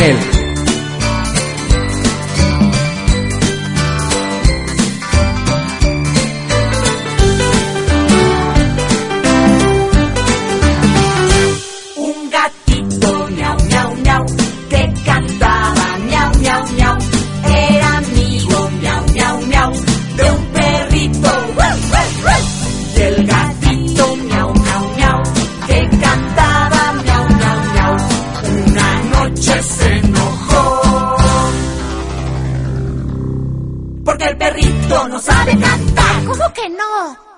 él. Un gatito miau, miau, miau, que cantaba miau, miau, miau. Era amigo miau, miau, miau, de un perrito. Y el gatito miau, miau, miau, que cantaba miau, miau, miau. Una noche se enojó porque el perrito no sabe cantar. ¿Cómo que no?